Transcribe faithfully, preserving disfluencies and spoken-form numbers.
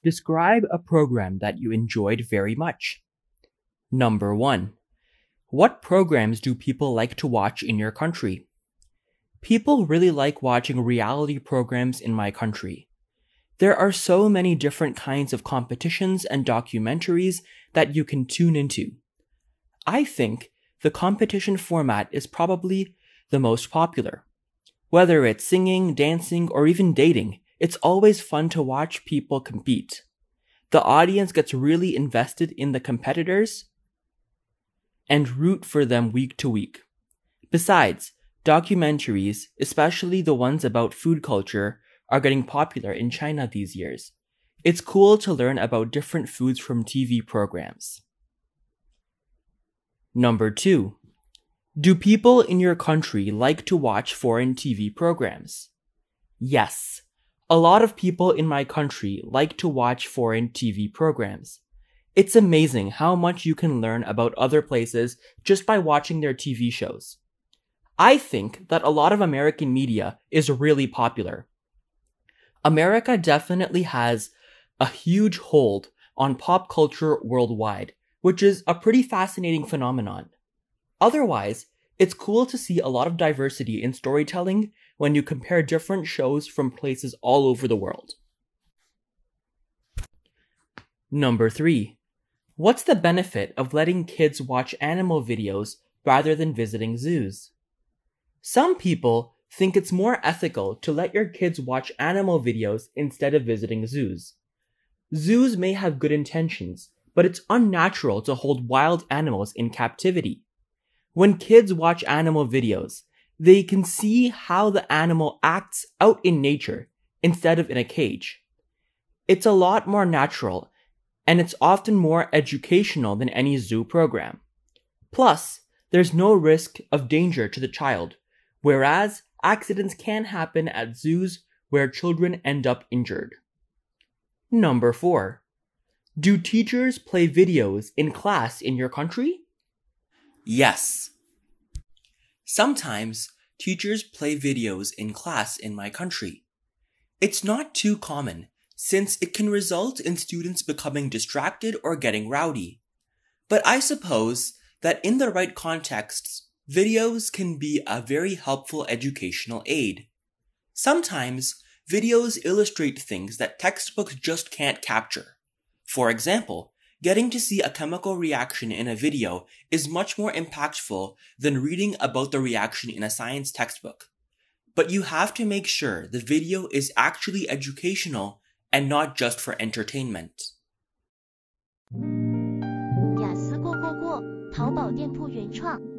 Describe a program that you enjoyed very much. Number one. What programs do people like to watch in your country? People really like watching reality programs in my country. There are so many different kinds of competitions and documentaries that you can tune into. I think the competition format is probably the most popular. Whether it's singing, dancing, or even dating, it's always fun to watch people compete. The audience gets really invested in the competitors and root for them week to week. Besides, documentaries, especially the ones about food culture, are getting popular in China these years. It's cool to learn about different foods from T V programs. Number two. Do people in your country like to watch foreign T V programs? Yes. A lot of people in my country like to watch foreign T V programs. It's amazing how much you can learn about other places just by watching their T V shows. I think that a lot of American media is really popular. America definitely has a huge hold on pop culture worldwide, which is a pretty fascinating phenomenon. Otherwise, it's cool to see a lot of diversity in storytelling when you compare different shows from places all over the world. Number three. What's the benefit of letting kids watch animal videos rather than visiting zoos? Some people think it's more ethical to let your kids watch animal videos instead of visiting zoos. Zoos may have good intentions, but it's unnatural to hold wild animals in captivity. When kids watch animal videos, they can see how the animal acts out in nature instead of in a cage. It's a lot more natural, and it's often more educational than any zoo program. Plus, there's no risk of danger to the child, whereas accidents can happen at zoos where children end up injured. Number four. Do teachers play videos in class in your country? Yes. Sometimes, teachers play videos in class in my country. It's not too common, since it can result in students becoming distracted or getting rowdy. But I suppose that in the right contexts, videos can be a very helpful educational aid. Sometimes, videos illustrate things that textbooks just can't capture. For example, getting to see a chemical reaction in a video is much more impactful than reading about the reaction in a science textbook. But you have to make sure the video is actually educational and not just for entertainment. 雅思过过过，淘宝店铺原创。